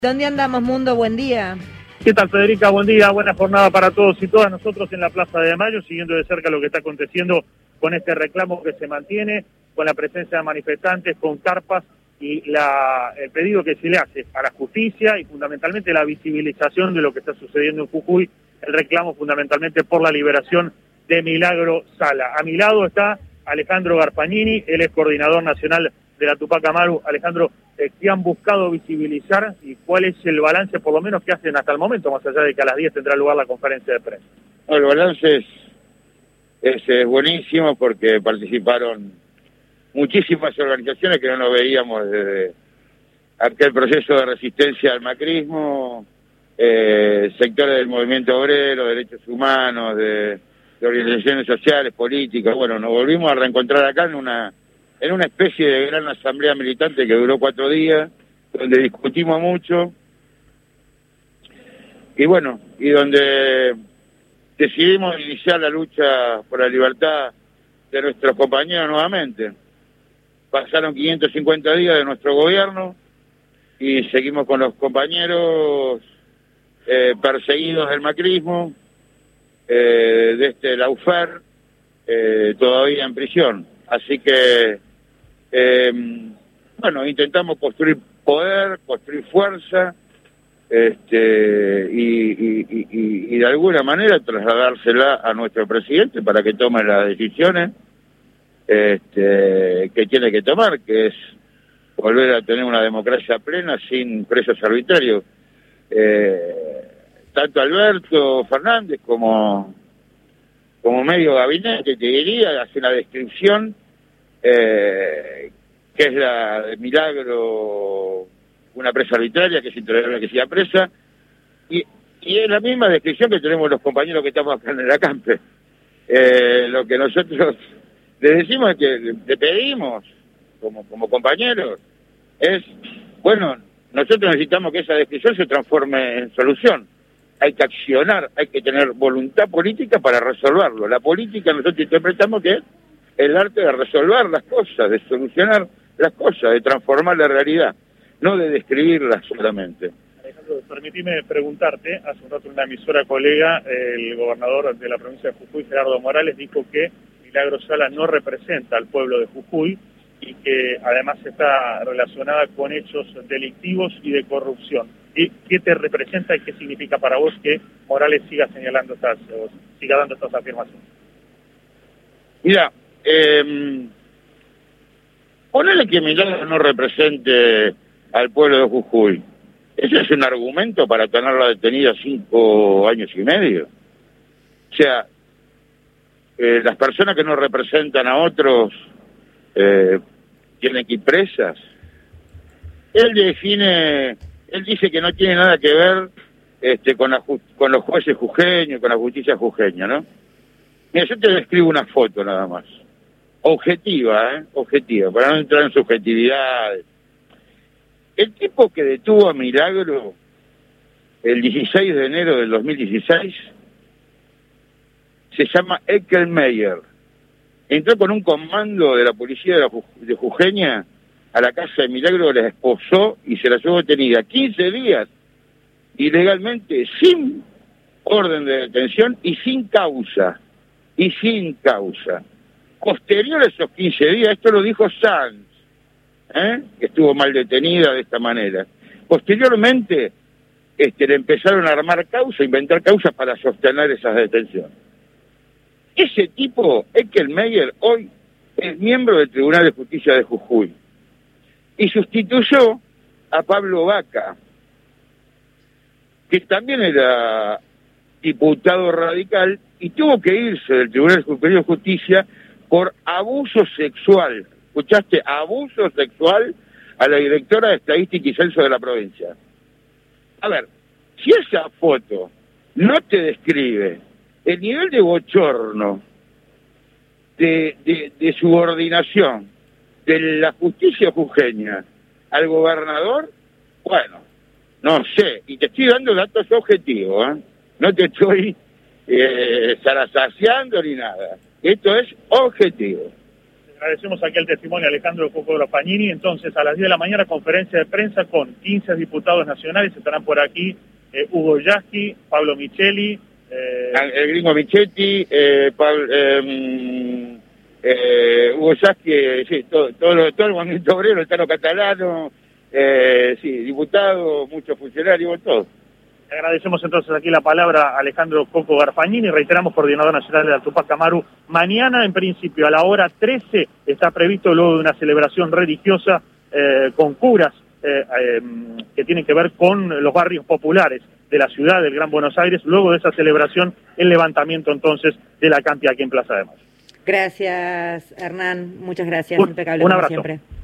¿Dónde andamos, Mundo? Buen día. ¿Qué tal, Federica? Buen día, buena jornada para todos y todas. Nosotros en la Plaza de Mayo, siguiendo de cerca lo que está aconteciendo con este reclamo que se mantiene, con la presencia de manifestantes, con carpas y el pedido que se le hace a la justicia y fundamentalmente la visibilización de lo que está sucediendo en Jujuy, el reclamo fundamentalmente por la liberación de Milagro Sala. A mi lado está Alejandro Garpagnini, él es coordinador nacional de la Tupac Amaru. Alejandro, ¿qué han buscado visibilizar y cuál es el balance, por lo menos, que hacen hasta el momento, más allá de que a las 10 tendrá lugar la conferencia de prensa? El balance es buenísimo porque participaron muchísimas organizaciones que no nos veíamos desde aquel proceso de resistencia al macrismo, sectores del movimiento obrero, derechos humanos, de organizaciones sociales, políticas. Bueno, nos volvimos a reencontrar acá en una especie de gran asamblea militante que duró 4 días, donde discutimos mucho, y bueno, y donde decidimos iniciar la lucha por la libertad de nuestros compañeros nuevamente. Pasaron 550 días de nuestro gobierno, y seguimos con los compañeros perseguidos del macrismo, desde la UFER, todavía en prisión. Así que bueno, intentamos construir poder, construir fuerza, y de alguna manera trasladársela a nuestro presidente para que tome las decisiones que tiene que tomar, que es volver a tener una democracia plena sin presos arbitrarios. Tanto Alberto Fernández como medio gabinete, te diría, hace una descripción que es la de Milagro, una presa arbitraria, que es intolerable que sea presa, y es la misma descripción que tenemos los compañeros que estamos acá en el acampe. Lo que nosotros le decimos es que le pedimos como compañeros es, bueno, nosotros necesitamos que esa descripción se transforme en solución. Hay que accionar, hay que tener voluntad política para resolverlo. La política nosotros interpretamos que es el arte de resolver las cosas, de solucionar las cosas, de transformar la realidad, no de describirlas solamente. Alejandro, permitime preguntarte, hace un rato en una emisora colega, el gobernador de la provincia de Jujuy, Gerardo Morales, dijo que Milagro Sala no representa al pueblo de Jujuy y que además está relacionada con hechos delictivos y de corrupción. ¿Y qué te representa y qué significa para vos que Morales siga señalando siga dando estas afirmaciones? Mira, ponele que Milagro no represente al pueblo de Jujuy. ¿Ese es un argumento para tenerla detenida 5 años y medio? O sea, las personas que no representan a otros tienen que ir presas. Él dice que no tiene nada que ver con los jueces jujeños, con la justicia jujeña, ¿no? Mira, yo te describo una foto nada más. Objetiva, para no entrar en subjetividades. El tipo que detuvo a Milagro el 16 de enero del 2016 se llama Ekel Meyer. Entró con un comando de la policía de Jujeña a la casa de Milagro, la esposó y se la llevó detenida 15 días, ilegalmente, sin orden de detención y sin causa. Posterior a esos 15 días, esto lo dijo Sanz, que estuvo mal detenida de esta manera. Posteriormente, le empezaron a armar causas, a inventar causas para sostener esas detenciones. Ese tipo, Ekel Meyer, hoy es miembro del Tribunal de Justicia de Jujuy y sustituyó a Pablo Vaca, que también era diputado radical y tuvo que irse del Tribunal Superior de Justicia por abuso sexual. ¿Escuchaste? Abuso sexual a la directora de Estadística y Censo de la provincia. A ver, si esa foto no te describe el nivel de bochorno, de subordinación de la justicia jujeña al gobernador, bueno, no sé, y te estoy dando datos objetivos, no te estoy zarazaseando ni nada, esto es objetivo. Agradecemos aquí el testimonio de Alejandro Coco Garfagnini. Entonces, a las 10 de la mañana, conferencia de prensa con 15 diputados nacionales. Estarán por aquí Hugo Yasky, Pablo Micheli. El gringo Michetti, Hugo Yasky, sí, todo el movimiento obrero, el Tano Catalano, sí, diputados, muchos funcionarios, todo. Le agradecemos entonces aquí la palabra a Alejandro Coco Garfagnini, reiteramos, coordinador nacional de la Tupac Amaru. Mañana, en principio, a la hora 13, está previsto, luego de una celebración religiosa con curas que tienen que ver con los barrios populares de la ciudad del Gran Buenos Aires, luego de esa celebración, el levantamiento entonces de la Campi aquí en Plaza de Mayo. Gracias, Hernán, muchas gracias, impecable un como abrazo. siempre.